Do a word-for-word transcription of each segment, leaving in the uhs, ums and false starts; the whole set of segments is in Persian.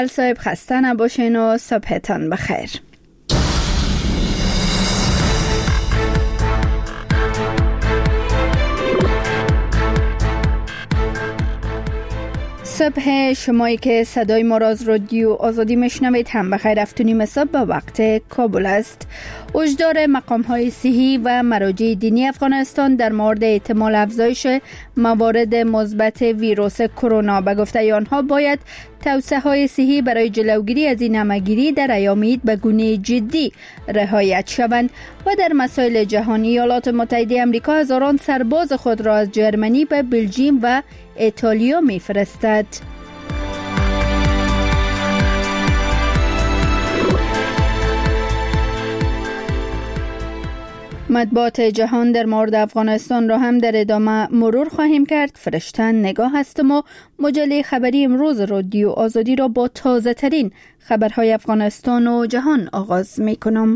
صاحب خسته نباشین و صبحتان بخیر. صبح شمایی که صدای ما را از رادیو آزادی میشنوید هم بخیر. هفت و نیم صبح به وقت کابل است. هشدار مقام‌های صحی و مراجع دینی افغانستان در مورد احتمال افزایش موارد مثبت ویروس کرونا به گفته آنها باید توصیه‌های صحی برای جلوگیری از این همه‌گیری در ایام عید به گونه جدی رعایت شوند. و در مسائل جهانی، ایالات متحده آمریکا هزاران سرباز خود را از جرمنی به بلژیم و ایتالیا می‌فرستد. مطبوعات جهان در مورد افغانستان را هم در ادامه مرور خواهیم کرد. فرشتن نگاه هستم و مجله خبری امروز رادیو آزادی را با تازه ترین خبرهای افغانستان و جهان آغاز می کنم.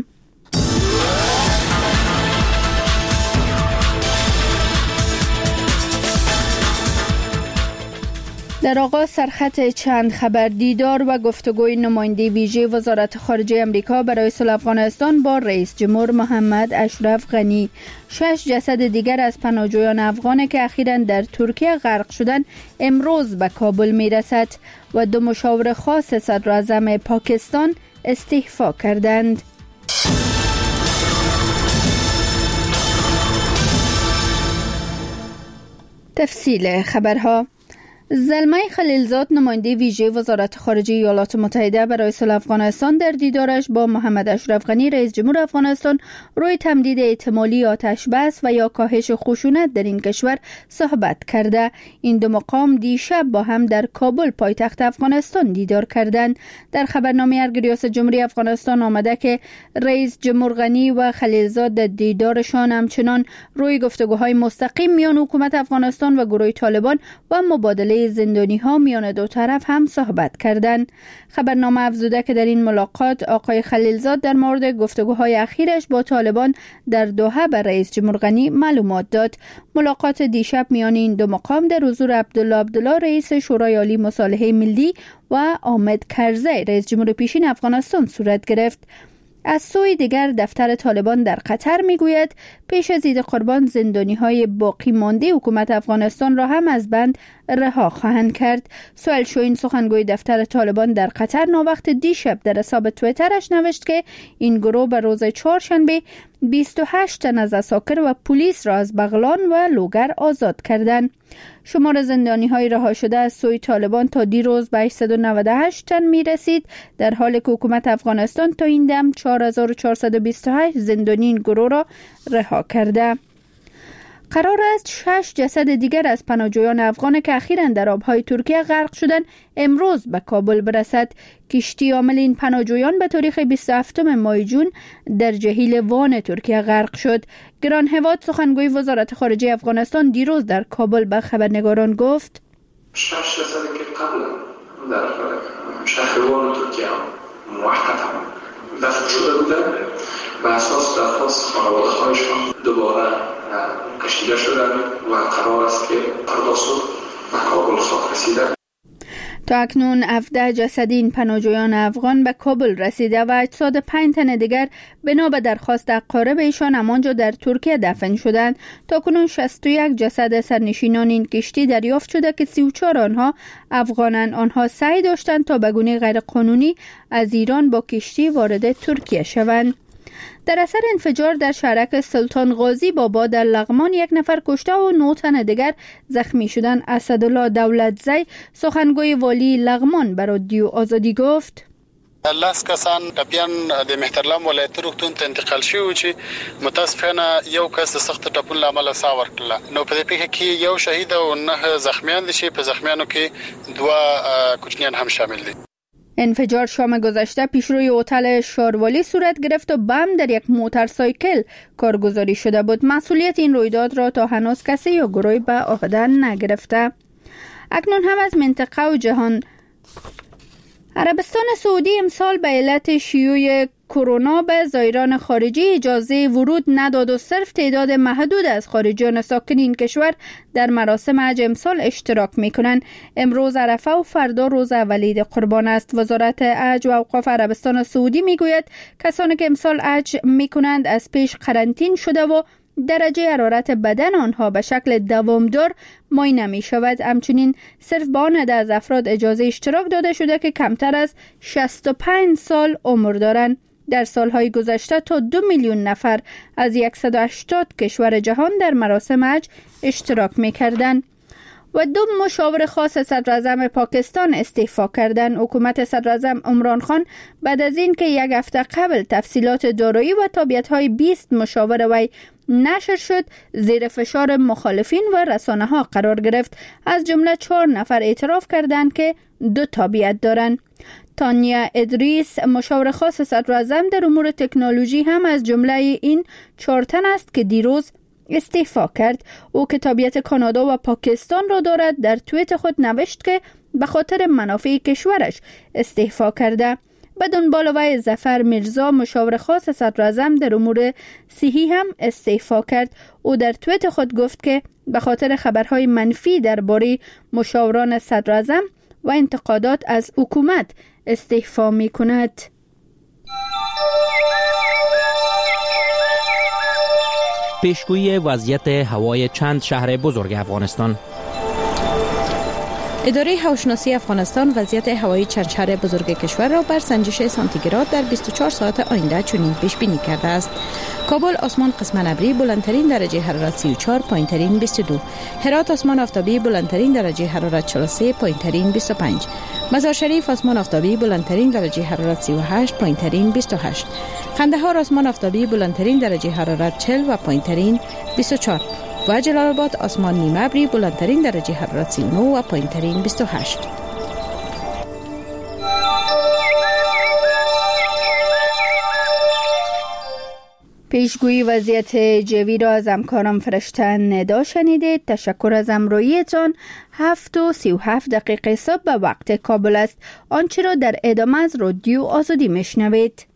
در آغاز سرخط چند خبر. دیدار و گفتگوی نماینده ویژه وزارت خارجه امریکا برای صلح افغانستان با رئیس جمهور محمد اشرف غنی. شش جسد دیگر از پناهجویان افغان که اخیراً در ترکیه غرق شدند امروز به کابل می رسد و دو مشاور خاص صدراعظم پاکستان استعفا کردند. تفصیل خبرها. زلمه خلیلزاد نماینده ویژه وزارت خارجه ایالات متحده برای صلح افغانستان در دیدارش با محمد اشرف غنی رئیس جمهور افغانستان روی تمدید احتمالی آتش بس و یا کاهش خشونت در این کشور صحبت کرده. این دو مقام دیشب با هم در کابل پایتخت افغانستان دیدار کردند. در خبرنامه ارگ ریاست جمهوری افغانستان آمده که رئیس جمهور غنی و خلیلزاد در دیدارشان همچنان روی گفتگوهای مستقیم میان حکومت افغانستان و گروه طالبان و مبادله زندانی ها میان دو طرف هم صحبت کردند. خبرنامه افزوده که در این ملاقات آقای خلیلزاد در مورد گفتگوهای اخیرش با طالبان در دوحه به رئیس جمهور غنی معلومات داد. ملاقات دیشب میان این دو مقام در حضور عبدالله عبدالله رئیس شورای عالی مصالحه ملی و حامد کرزی رئیس جمهور پیشین افغانستان صورت گرفت. از سوی دیگر دفتر طالبان در قطر میگوید پیش از عید قربان زندانی های باقی مانده حکومت افغانستان را هم از بند رها خواهند کرد. سوال شوین سخنگوی دفتر طالبان در قطر ناوقت دیشب در حساب توییترش نوشت که این گروه به روز چهارشنبه بیست و هشت تن از عساکر و پلیس را از بغلان و لوگر آزاد کردند. شمار زندانی های رها شده از سوی طالبان تا دیروز به هشتصد و نود و هشت تن می رسید، در حالی که حکومت افغانستان تا این دم چهار هزار و چهارصد و بیست و هشت زندانی این گروه را رها کرده. قرار است شش جسد دیگر از پناهجویان افغان که اخیراً در آبهای ترکیه غرق شدند امروز به کابل برسد. کشتی حامل این پناهجویان به تاریخ بیست و هفتم ماه جون در جهیل وان ترکیه غرق شد. گران هواد سخنگوی وزارت خارجه افغانستان دیروز در کابل به خبرنگاران گفت: شش جسدی که قبل در شهر وان ترکیه موقتا دفن شده بودند و اساس درخواست خانواده‌هایشان دوباره کشیده شدند و قرار است که فردا صبح به کابل خاک رسیدند. تا اکنون هفده جسد این پناهجویان افغان به کابل رسیده و اجساد پنج تن دیگر بنا به درخواست اقارب ایشان همانجا در ترکیه دفن شدند. تا کنون شصت و یک جسد سرنشینان این کشتی دریافت شده که سی و چهار آنها افغانند. آنها سعی داشتند تا به گونه غیر قانونی از ایران با کشتی وارد ترکیه شوند. در اثر انفجار در شهرک سلطان غازی بابا در لغمان یک نفر کشته و نه تن دیگر زخمی شدند. اسدالله دولتزی سخنگوی والی لغمان به رادیو آزادی گفت: لاس کسان ټپیان د مهترلام ولایت روغتون ته انتقال شوي چې متاسفانه یو کس د سخت ټپونو له امله ساه ورکړله. نو په دې پیښه کې یو شهید او نه زخمیان دي چې په زخمیانو کې دوه کوچنیان هم شامل دي. انفجار شام گذشته پیشروی هتل شاروالی صورت گرفت و بم در یک موتورسایکل کارگزاری شده بود. مسئولیت این رویداد را تا هنوز کسی یا گروهی به عهده نگرفته. اکنون هم از منطقه و جهان عربستان سعودی امسال به علت شیوع کرونا به زائران خارجی اجازه ورود نداد و صرف تعداد محدود از خارجیان ساکن این کشور در مراسم حج امسال اشتراک میکنند. امروز عرفه و فردا روز اول عید قربان است. وزارت حج و اوقاف عربستان سعودی میگوید کسانی که امسال حج میکنند از پیش قرنطین شده و درجه حرارت بدن آنها به شکل دوامدار معاینه می شود. همچنین صرف به آن عده از افراد اجازه اشتراک داده شده که کمتر از شصت و پنج سال عمر دارند. در سالهای گذشته تا دو میلیون نفر از صد و هشتاد کشور جهان در مراسم حج اشتراک می کردند. و دو مشاور خاص صدر اعظم پاکستان استعفا کردند. حکومت صدر اعظم عمران خان بعد از این که یک هفته قبل تفصیلات دارایی و تابعیت‌های بیست مشاور وی نشر شد، زیر فشار مخالفین و رسانه ها قرار گرفت. از جمله چهار نفر اعتراف کردند که دو تابعیت دارند. تانیا ادریس مشاور خاص صدر اعظم در امور تکنولوژی هم از جمله این چهار تن است که دیروز استعفا کرد. او که تابعیت کانادا و پاکستان را دارد در توییت خود نوشت که به خاطر منافع کشورش استعفا کرده. بدون دنبال وی ظفر میرزا مشاور خاص صدر اعظم در امور صحی هم استعفا کرد. او در توییت خود گفت که به خاطر خبرهای منفی درباره مشاوران صدر اعظم و انتقادات از حکومت استعفا می کند. پیشگویی وضعیت هوای چند شهر بزرگ افغانستان. اداره هواشناسی افغانستان وضعیت هوایی چند شهر بزرگ کشور را بر سنجش سانتیگراد در بیست و چهار ساعت آینده چنین پیش بینی کرده است. کابل آسمان قسماً ابری بلندترین درجه حرارت سی و چهار، پایینترین بیست و دو. هرات آسمان آفتابی بلندترین درجه حرارت چهل و سه، پایینترین بیست و پنج. مزار شریف آسمان آفتابی بلندترین درجه حرارت سی و هشت، پایینترین بیست و هشت. قندهار آسمان آفتابی بلندترین درجه حرارت چهل و پایینترین بیست و چهار. و جلال آباد آسمان نیمه ابری بلندترین درجه حرارت سی و نه و پایینترین بیست و هشت. پیشگویی وضعیت جوی را از همکارم فرشته ندا شنیدید. تشکر از همراهیتان. هفت و سی و هفت دقیقه صبح به وقت کابل است. آنچه را در ادامه از رادیو آزادی میشنوید.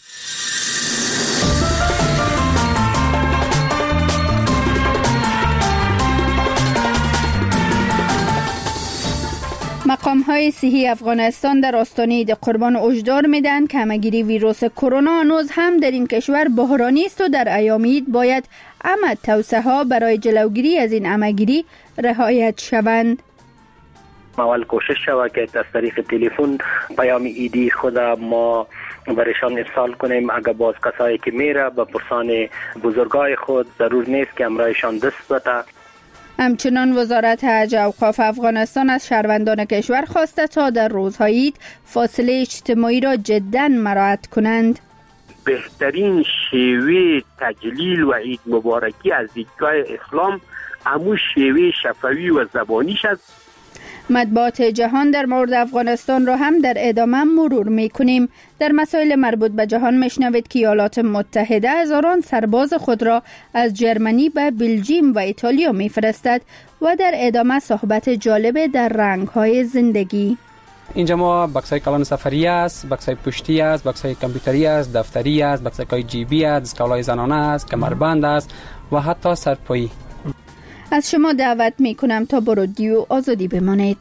مقام‌های صحی افغانستان در آستانه عید قربان هشدار می‌دهند که همه‌گیری ویروس کرونا هنوز هم در این کشور بحرانی است و در ایام عید باید همه توصیه‌ها برای جلوگیری از این همه‌گیری رعایت شوند. اول کوشش شود که از طریق تلفن پیام ایدی خود ما برایشان ارسال کنیم. اگر باز کسایی که میره به پرسان بزرگای خود ضرور نیست که امرایشان دست بده. همچنان وزارت حج و اوقاف افغانستان از شهروندان کشور خواسته تا در روزهای عید فاصله اجتماعی را جداً مراعات کنند. بهترین شیوه تجلیل و عید مبارکی از دیدگاه اسلام همون شیوه شفوی و زبانیش است. مطبوعات جهان در مورد افغانستان را هم در ادامه مرور می‌کنیم. در مسائل مربوط به جهان میشنوید که ایالات متحده هزاران سرباز خود را از جرمنی به بلژیم و ایتالیا میفرستد و در ادامه صحبت جالب در رنگ‌های زندگی. اینجا ما بکسای کلان سفری است، بکسای پشتی است، بکسای کامپیوتری است، دفتری است، بکسای جیبی است، اسکالای زنانه است، کمربند است و حتی سرپایی. از شما دعوت می کنم تا با رادیو آزادی بمانید.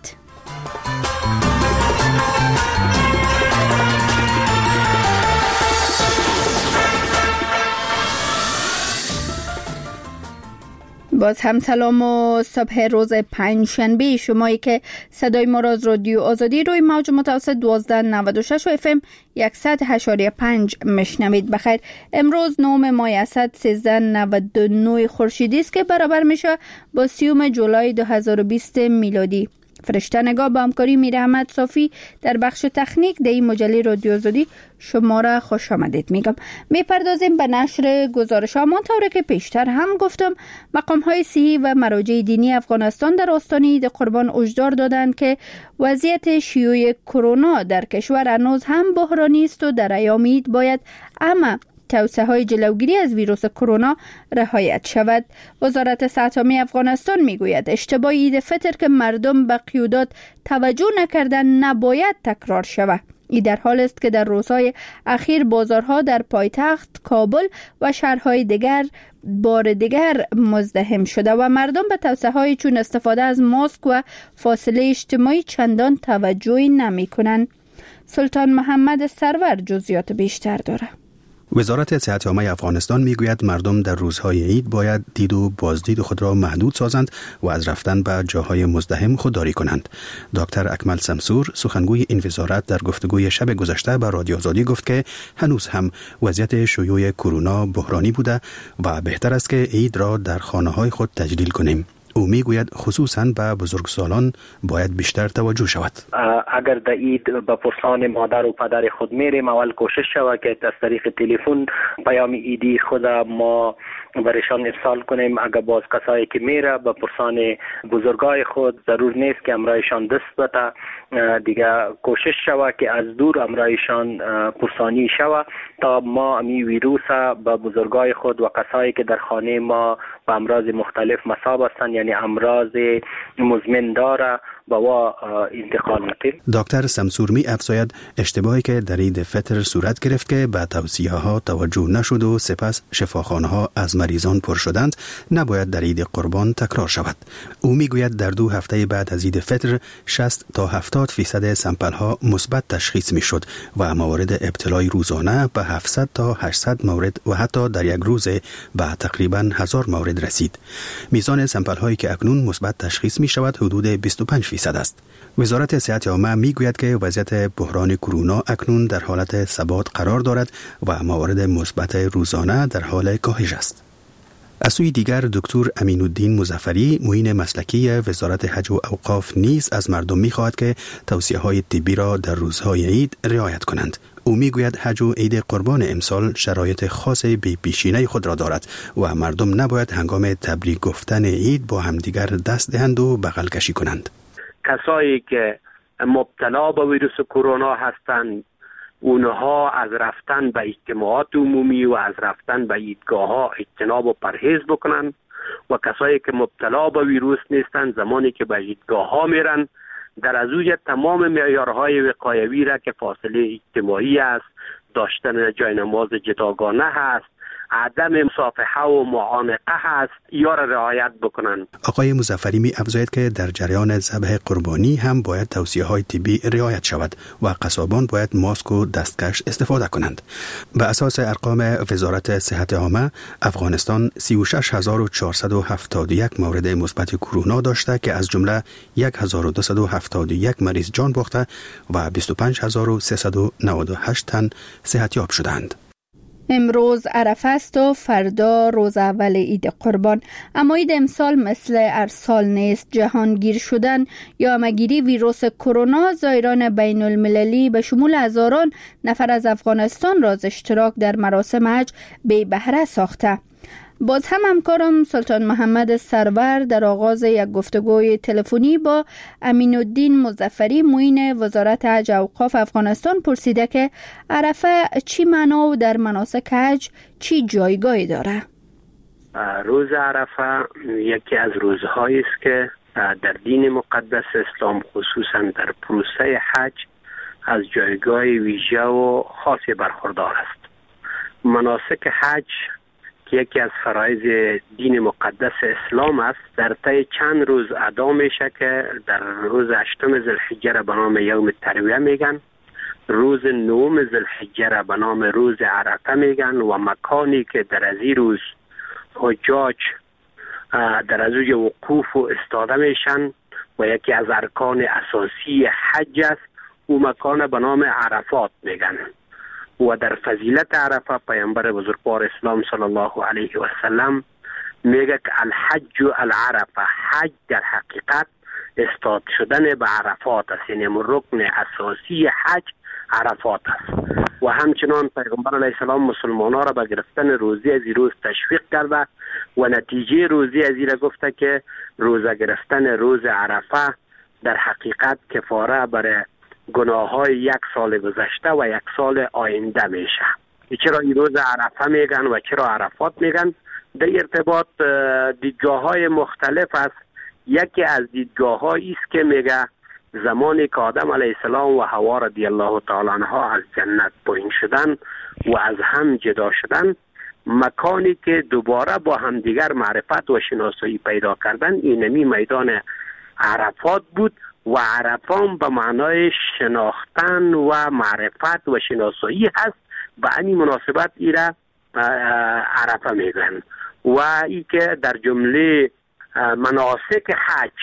باز هم سلام و صبح روز پنجشنبه شمایی که صدای ما را از رادیو آزادی روی موج متوسط دوازده نود و شش و اف ام صد و هشت و پنج مشنوید. بخیر. امروز نهم ماه اسد سیزده نود و نه خورشیدی است که برابر میشه با سیوم جولای دو هزار و بیست میلادی. فرشته نگاه با همکاری میر احمد صافی در بخش تکنیک در این مجله رادیو آزادی شما را خوش آمدید میگم. میپردازیم به نشر گزارش ها. منطوره که پیشتر هم گفتم مقام های صحی و مراجع دینی افغانستان در آستانه عید قربان هشدار دادند که وضعیت شیوع کرونا در کشور هنوز هم بحرانی است و در ایام عید باید اما توصیه های جلوگیری از ویروس کرونا رعایت شود. وزارت صحت عامه افغانستان میگوید اشتباه عید فطر که مردم به قیودات توجه نکردن نباید تکرار شود. این در حال است که در روزهای اخیر بازارها در پایتخت کابل و شهرهای دیگر بار دیگر مزدحم شده و مردم به توصیه‌های چون استفاده از ماسک و فاصله اجتماعی چندان توجهی نمی کنند. سلطان محمد سرور جزئیات بیشتر داره. وزارت صحت عامه افغانستان میگوید مردم در روزهای عید باید دید و بازدید خود را محدود سازند و از رفتن به جاهای مزدحم خودداری کنند. دکتر اکمل سمسور سخنگوی این وزارت در گفتگوی شب گذشته به رادیو آزادی گفت که هنوز هم وضعیت شیوع کرونا بحرانی بوده و بهتر است که عید را در خانه‌های خود تجلیل کنیم. او میگوید خصوصاً به بزرگسالان باید بیشتر توجه شود. اگر در عید به پرسان مادر و پدر خود میریم، اول کوشش شود که از طریق تلفن پیام ایدی خود ما برایشان ارسال کنیم. اگر باز کسایی که میره به پرسان بزرگای خود ضرور نیست که امرایشان دست بده، دیگه کوشش شود که از دور امرایشان پرسانی شود تا ما امی ویروس به بزرگای خود و کسایی که در خانه ما به امراض مختلف مصاب هستند، یعنی امراض مزمن داره، با وا انتقال نکنیم. دکتر سمسور می افزاید اشتباهی که در عید فطر صورت گرفت که به توصیه ها توجه نشد و سپس شفاخانه ها از مریضان پر شدند نباید در عید قربان تکرار شود. او می گوید در دو هفته بعد از عید فطر شصت تا هفتاد فیصد سمپل ها مثبت تشخیص می شد و موارد ابتلای روزانه به هفتصد تا هشتصد مورد و حتی در یک روز به تقریبا هزار مورد رسید. میزان سمپل هایی که اکنون مثبت تشخیص می شود حدود بیست و پنج فیصد است. وزارت صحت عامه می گوید که وضعیت بحران کرونا اکنون در حالت ثبات قرار دارد و موارد مثبت روزانه در حال کاهش است. از سوی دیگر دکتر امین الدین مظفری معین مسلکی وزارت حج و اوقاف نیز از مردم می خواهد که توصیه های طبی را در روزهای عید رعایت کنند. او می گوید حج و عید قربان امسال شرایط خاص بی پیشینه خود را دارد و مردم نباید هنگام تبریک گفتن عید با همدیگر دست دهند و بغل کشی کنند. کسایی که مبتلا به ویروس کرونا هستند اونها از رفتن به اجتماعات عمومی و از رفتن به عیدگاه ها اجتناب و پرهیز بکنند و کسایی که مبتلا به ویروس نیستند زمانی که به عیدگاه ها میرن در از اوج تمام معیارهای وقایوی را که فاصله اجتماعی است، داشتن جای نماز جداگانه هست، عدم مصافحه و معانقه هست، یا را رعایت بکنند. آقای مظفری می افزاید که در جریان ذبح قربانی هم باید توصیه های طبی رعایت شود و قصابان باید ماسک و دستکش استفاده کنند. به اساس ارقام وزارت صحت عامه افغانستان سی و شش هزار و چهارصد و هفتاد و یک مورد مثبت کرونا داشته که از جمله هزار و دویست و هفتاد و یک مریض جان باخته و بیست و پنج هزار و سیصد و نود و هشت تن صحتیاب شدند. امروز عرفه است و فردا روز اول عید قربان، اما عید امسال مثل هر سال نیست. جهانگیر شدن یا همه‌گیری ویروس کرونا زائران بین المللی به شمول هزاران نفر از افغانستان را از اشتراک در مراسم حج بی بهره ساخته. باز هم همکارم سلطان محمد سرور در آغاز یک گفتگوی تلفنی با امین الدین مظفری معین وزارت حج و اوقاف افغانستان پرسیده که عرفه چی معنا و در مناسک حج چی جایگاهی داره؟ روز عرفه یکی از روزهایی است که در دین مقدس اسلام خصوصا در پروسه حج از جایگاه ویژه و خاصی برخوردار است. مناسک حج یکی از فرایض دین مقدس اسلام است، در طی چند روز ادا میشه که در روز هشتم ذوالحجه را به نام یوم الترویه میگن، روز نهم ذوالحجه را به نام روز عرفه میگن و مکانی که در از این روز حجاج در از اوج وقوف و استاده میشن و یکی از ارکان اساسی حج است، او مکان به نام عرفات میگن. و در فضیلت عرفه پیامبر بزرگوار اسلام صلی الله علیه و سلم میگه که الحج العرفه، حج در حقیقت استاد شدن به عرفات است، یعنی رکن اساسی حج عرفات است. و همچنان پیغمبر علیه السلام مسلمانان را به گرفتن روزی از این روز تشویق کرده و نتیجه روزی از این را گفته که روزه گرفتن روز عرفه در حقیقت کفاره برای گناه های یک سال گذشته و یک سال آینده میشه. چرا این روز عرفه میگن و چرا عرفات میگن؟ در ارتباط دیدگاه های مختلف است. یکی از دیدگاه هایی است که میگه زمانی که آدم علیه السلام و حوا رضی الله تعالی عنها از جنت پایین شدن و از هم جدا شدن، مکانی که دوباره با همدیگر معرفت و شناسایی پیدا کردن اینمی میدان عرفات بود و عرفان به معنای شناختن و معرفت و شناسایی هست. به این مناسبت ایره عرفه میگن و ای که در جمله مناسک حج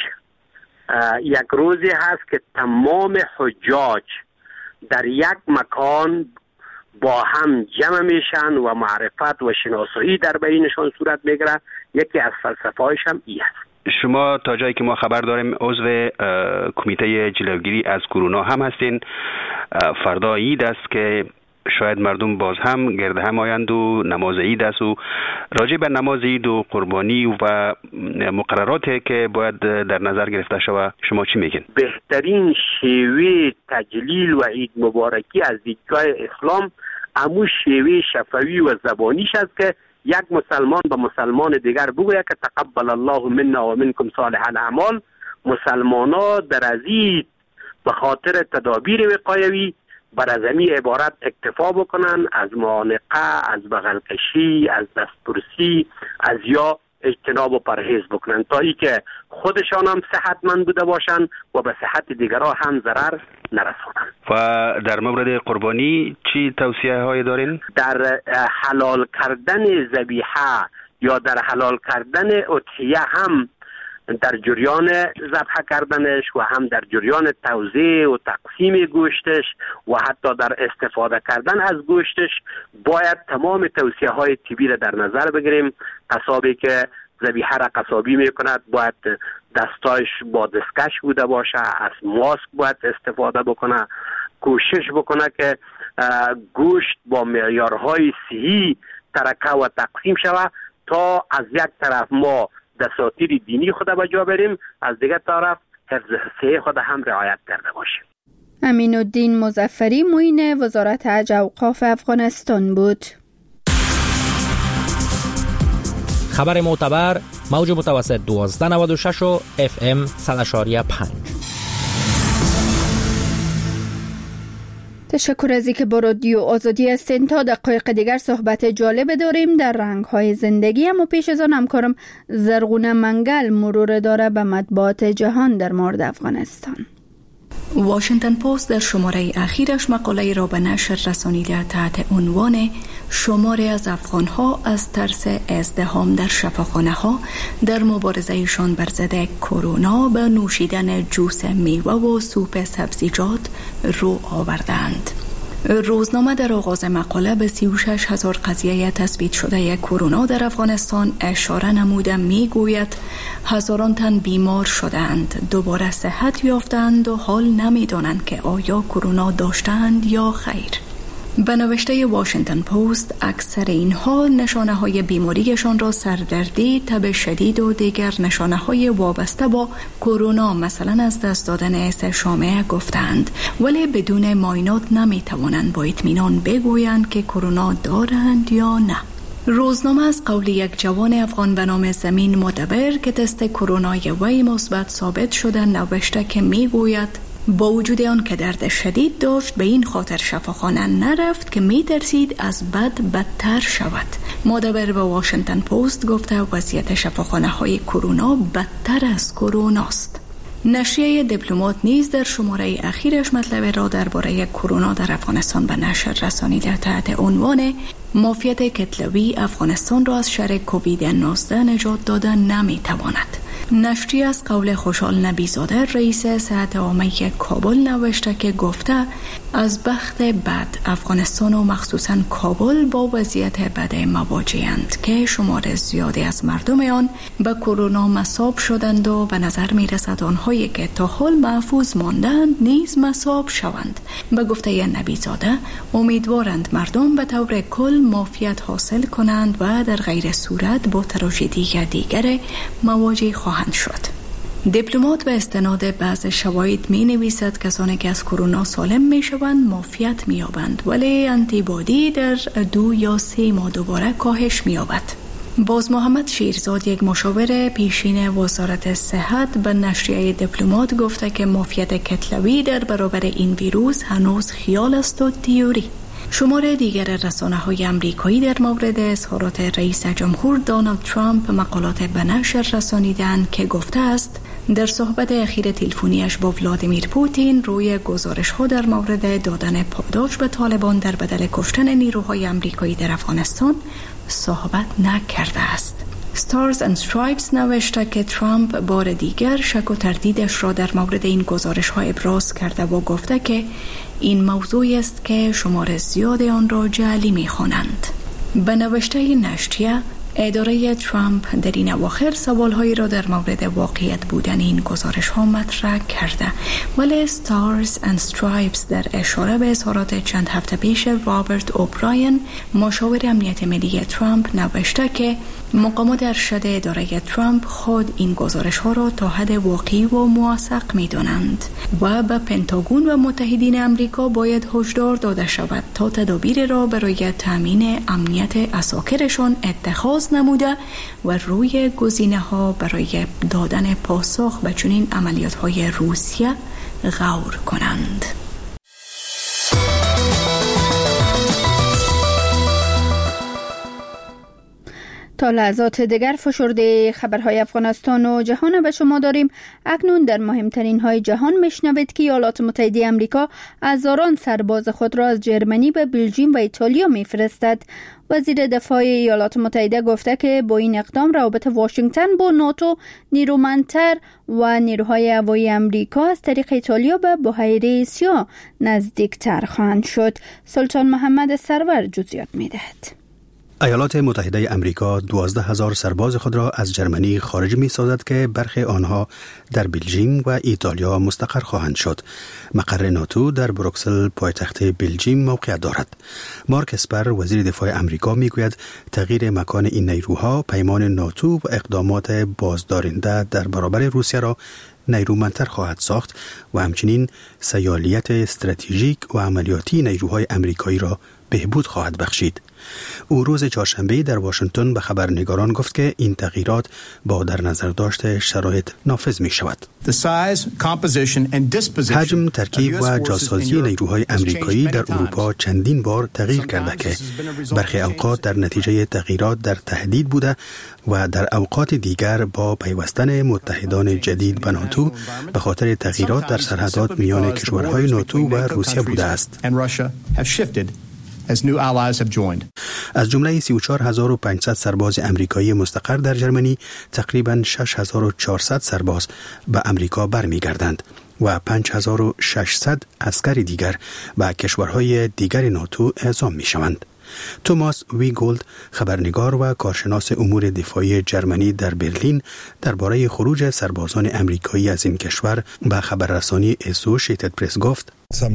یک روزی هست که تمام حجاج در یک مکان با هم جمع میشن و معرفت و شناسایی در بینشان صورت میگیره. یکی از فلسفه‌هاش هم این است. شما تا جایی که ما خبر داریم عضو کمیته جلوگیری از کرونا هم هستین. فردا عید است که شاید مردم باز هم گرد هم آیند و نماز عید است و راجع به نماز عید و قربانی و مقرراتی که باید در نظر گرفته شود شما چی میگین؟ بهترین شیوه تجلیل و عید مبارکی از دیدگاه اسلام امو شیوه شفوی و زبانیش است که یک مسلمان به مسلمان دیگر بگوید که تقبل الله منا و منکم صالح الاعمال. مسلمانا در ازید به خاطر تدابیر وقایوی بر از همین عبارت اکتفا بکنن، از معانقه، از بغل کشی، از دستپرسی، از یا اجتناب و پرهیز بکنن تا ای که خودشان هم صحتمند بوده باشن و به صحت دیگران هم ضرر نرسونن. و در مورد قربانی چی توصیه های دارین؟ در حلال کردن ذبیحه یا در حلال کردن اضحیه هم در جریان ذبح کردنش و هم در جریان توزیع و تقسیم گوشتش و حتی در استفاده کردن از گوشتش باید تمام توصیه های طبی را در نظر بگیریم. قصابی که ذبیحه را قصابی میکند باید دستایش با دستکش بوده باشه، از ماسک باید استفاده بکنه، کوشش بکنه که گوشت با معیارهای صحی ترکه و تقسیم شود تا از یک طرف ما دساتیر دینی خود به جا بریم، از دیگر طرف حفظ صحه خود هم رعایت کرده باشیم. امین الدین مظفری معین وزارت حج و اوقاف افغانستان بود. خبر معتبر موج متوسط دوازده نود و شش و اف ام صد و پنج. تشکر از اینکه با رادیو آزادی هستین. تا دقایق دیگر صحبت جالب داریم در رنگ‌های زندگی. اما پیش از آن همکارم زرغونه منگل مرور داره به مطبوعات جهان در مورد افغانستان. واشنگتن پست در شماره اخیرش مقاله را به نشر رسانیده تحت عنوان شماری از افغان‌ها از ترس ازدحام در شفاخانه‌ها در مبارزه‌شان بر ضد کرونا به نوشیدن جوس میوه و سوپ سبزیجات رو آوردند. روزنامه در آغاز مقاله به سی و شش هزار قضیه تثبیت شده کرونا در افغانستان اشاره نموده میگوید هزاران تن بیمار شدند، دوباره صحت یافتند و حال نمیدانند که آیا کرونا داشتند یا خیر. به نوشته واشنگتن پست اکثر اینها نشانه های بیماریشان را سردردی، تب شدید و دیگر نشانه های وابسته با کرونا مثلا از دست دادن حس شامه گفتند، ولی بدون معاینات نمی توانند با اطمینان بگویند که کرونا دارند یا نه. روزنامه از قول یک جوان افغان به نام زمین مدبر که تست کرونای وی مثبت ثابت شده نوشته که میگوید با وجود آن که درد شدید داشت به این خاطر شفاخانه نرفت که می ترسید از بد بدتر شود. مدبر به واشنگتن پست گفته وضعیت شفاخانه های کرونا بدتر از کروناست. نشریه دیپلمات نیز در شماره اخیرش مطلب را درباره کرونا در افغانستان به نشر رسانیده تحت عنوان مافیت کتلوی افغانستان را از شر کووید نوزده نجات دادن نمی تواند. نشریه از قول خوشحال نبیزاده رئیس صحت عامه کابل نوشته که گفته از بخت بد افغانستان و مخصوصاً کابل با وضعیت بد مواجه‌اند که شمار زیادی از مردم آن به کرونا مصاب شدند و به نظر می رسد آنهایی که تا حال محفوظ ماندند نیز مصاب شوند. به گفته نبیزاده امیدوارند مردم به طور کل معافیت حاصل کنند و در غیر صورت با تراژدی دیگر مواجه خواهند شد. دیپلمات به استناد بعض شواهد می نویسد کسانی که از کرونا سالم می شوند معافیت می یابند ولی آنتیبادی در دو یا سه ماه دوباره کاهش می یابد. باز محمد شیرزاد، یک مشاور پیشین وزارت صحت، به نشریه دیپلمات گفته که معافیت کتلوی در برابر این ویروس هنوز خیال است و تئوری. شمار دیگر رسانه‌های آمریکایی در مورد اظهارات رئیس جمهور دونالد ترامپ مقالات به نشر رسانیدند که گفته است در صحبت اخیر تلفنیش با ولادیمیر پوتین روی گزارش‌ها در مورد دادن پاداش به طالبان در بدل کشتن نیروهای آمریکایی در افغانستان صحبت نکرده است. ستارز اند استرایپس نوشته که ترامپ بار دیگر شک و تردیدش را در مورد این گزارش‌ها ابراز کرده و گفته که این موضوعی است که شمار زیاد آن را جعلی می‌خوانند. به نوشته نشریه، اداره ترامپ در این اواخر سوالهایی را در مورد واقعیت بودن این گزارش ها مطرح کرده، ولی ستارز اند استرایپس در اشاره به اظهارات چند هفته پیش رابرت اوبراین، مشاور امنیت ملی ترامپ، نوشته که مقامات ارشد اداره ترامپ خود این گزارش ها را تا حد واقعی و موثق می دانند و به پنتاگون و متحدین امریکا باید هشدار داده شود تا تدابیر را برای تامین امنیت عساکرشان اتخاذ نموده و روی گزینه ها برای دادن پاسخ به چنین عملیات های روسیه غور کنند. تا لحظات دیگر فشرده خبرهای افغانستان و جهان به شما داریم. اکنون در مهمترین های جهان میشنوید که ایالات متحده آمریکا هزاران سرباز خود را از جرمنی به بلژیم و ایتالیا میفرستد. وزیر دفاع ایالات متحده گفته که با این اقدام روابط واشنگتن با ناتو نیرومندتر و نیروهای هوایی آمریکا از طریق ایتالیا به بحیره سیاه نزدیکتر خواهند شد. سلطان محمد سرور جزئیات میدهد. ایالات متحده امریکا دوازده هزار سرباز خود را از جرمنی خارج می سازد که برخی آنها در بلژیم و ایتالیا مستقر خواهند شد. مقر ناتو در بروکسل پایتخت بلژیم موقعیت دارد. مارک اسپر وزیر دفاع امریکا می گوید تغییر مکان این نیروها پیمان ناتو و اقدامات بازدارنده در برابر روسیه را نیرومندتر خواهد ساخت و همچنین سیالیت استراتژیک و عملیاتی نیروهای امریکایی را بهبود خواهد بخشید. او روز چهارشنبه در واشنگتن به خبرنگاران گفت که این تغییرات با در نظر داشت شرایط نافذ می شود. حجم، ترکیب و جاسازی نیروهای امریکایی در اروپا چندین بار تغییر کرده که برخی اوقات در نتیجه تغییرات در تهدید بوده و در اوقات دیگر با پیوستن متحدان جدید به ناتو به خاطر تغییرات در سرحدات میان کشورهای ناتو و روسیه بوده است. از جمله سی و چهار هزار و پانصد سرباز امریکایی مستقر در جرمنی، تقریباً شش هزار و چهارصد سرباز به امریکا برمیگردند و پنج هزار و ششصد عسکر دیگر به کشورهای دیگر ناتو اعزام می شوند. توماس ویگولد، خبرنگار و کارشناس امور دفاعی جرمنی در برلین، درباره خروج سربازان امریکایی از این کشور به خبررسانی اسوشیتد پرس گفت: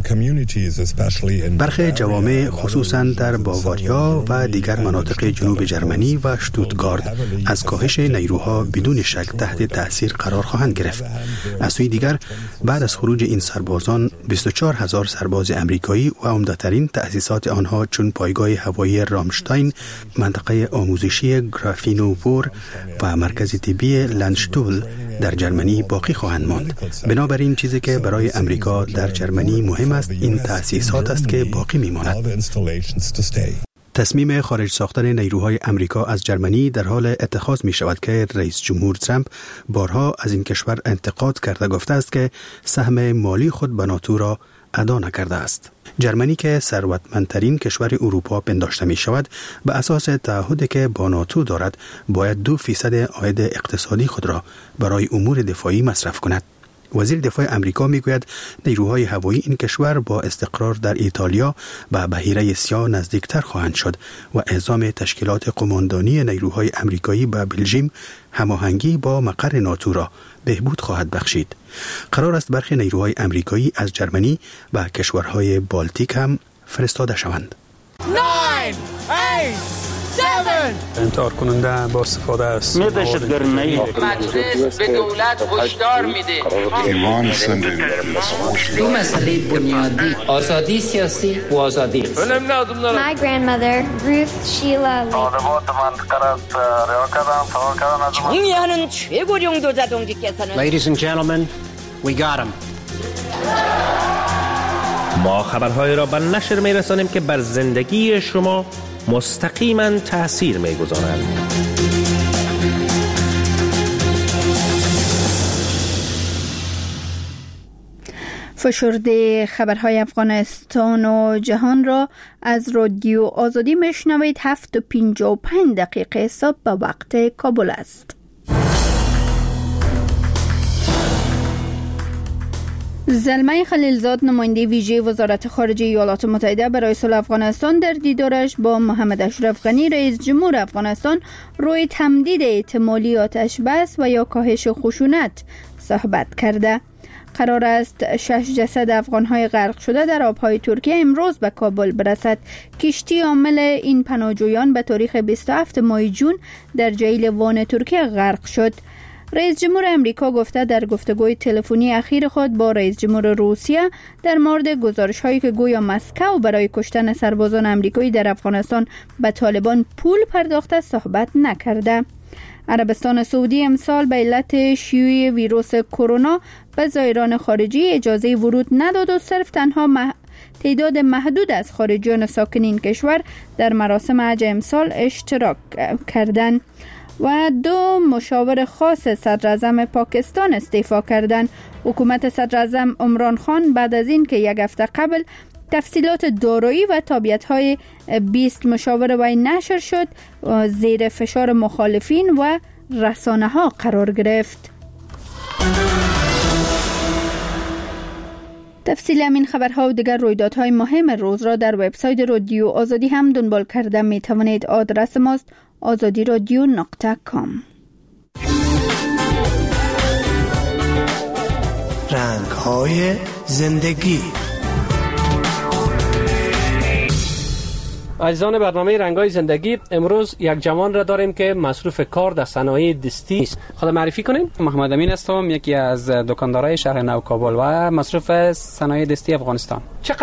برخی جوامع خصوصاً در باواریا و دیگر مناطق جنوب جرمنی و شتوتگارت از کاهش نیروها بدون شک تحت تاثیر قرار خواهند گرفت. از سوی دیگر بعد از خروج این سربازان بیست و چهار هزار سرباز امریکایی و عمده‌ترین تأسیسات آنها چون پایگاه هوایی رامشتاین، منطقه آموزشی گرافینوور و مرکز طبی لندشتول در جرمنی باقی خواهند ماند. بنابراین چیزی که برای امریکا در جرمنی مهم است این تأسیسات است که باقی میماند. تصمیم خارج ساختن نیروهای امریکا از جرمنی در حال اتخاذ می شود که رئیس جمهور ترامپ بارها از این کشور انتقاد کرده گفته است که سهم مالی خود به ناتو را ادا نکرده است. جرمنی که ثروتمندترین کشور اروپا پنداشته می شود، به اساس تعهدی که با ناتو دارد باید دو فیصد عاید اقتصادی خود را برای امور دفاعی مصرف کند. وزیر دفاع امریکا میگوید نیروهای هوایی این کشور با استقرار در ایتالیا به بحیره سیاه نزدیکتر خواهند شد و اعزام تشکیلات قماندانی نیروهای امریکایی به بلژیم هماهنگی با مقر ناتو را بهبود خواهد بخشید. قرار است برخی نیروهای امریکایی از جرمنی به کشورهای بالتیک هم فرستاده شوند. nine, eight, انتحار کننده با استفاده از دهشتگرانه مجلس به دولت هشدار میده ایمان دو مسئله بنیادی آزادی سیاسی و آزادی My grandmother Ruth Sheila 정의하는 최고령 도자동지께서는 Ladies and gentlemen, we got him. ما خبرهای را به نشر می رسانیم که بر زندگی شما مستقیما تأثیر می گذارند. فشرده خبرهای افغانستان و جهان را از رادیو آزادی میشنوید. هفت و پنجاه و پنج دقیقه صبح به وقت کابل است. زلمه خلیلزاد نماینده ویژه وزارت خارجه ایالات متحده برای صلح افغانستان در دیدارش با محمد اشرف غنی رئیس جمهور افغانستان روی تمدید احتمالی آتش بس و یا کاهش خشونت صحبت کرده. قرار است شش جسد افغانهای غرق شده در آبهای ترکیه امروز به کابل برسد. کشتی حامل این پناهجویان به تاریخ بیست و هفتم ماه جون در جیل وان ترکیه غرق شد. رئیس جمهور امریکا گفته در گفتگوی تلفنی اخیر خود با رئیس جمهور روسیه در مورد گزارش‌هایی که گویا مسکو برای کشتن سربازان امریکایی در افغانستان به طالبان پول پرداخته صحبت نکرده. عربستان سعودی امسال به علت شیوع ویروس کرونا به زائران خارجی اجازه ورود نداد و صرف تنها مح... تعداد محدود از خارجیان ساکنین کشور در مراسم حج امسال اشتراک کردند. و دو مشاور خاص صدراعظم پاکستان استعفا کردند. حکومت صدراعظم عمران خان بعد از این که یک هفته قبل تفصیلات دارایی و تابعیت‌های بیست مشاور وی نشر شد زیر فشار مخالفین و رسانه‌ها قرار گرفت. تفصیل همین خبرها و دیگر رویدادهای مهم روز را در وبسایت رادیو آزادی هم دنبال کرده می توانید. آدرس ماست آزادی رادیو نقطه کام. رنگ‌های زندگی. عزیزان برنامه رنگ‌های زندگی، امروز یک جوان را داریم که مصروف کار در صنایع دستی است. خود معرفی کنیم. محمد امین هستم، یکی از دکاندارای شهر نو کابل و مصروف صنایع دستی افغانستان.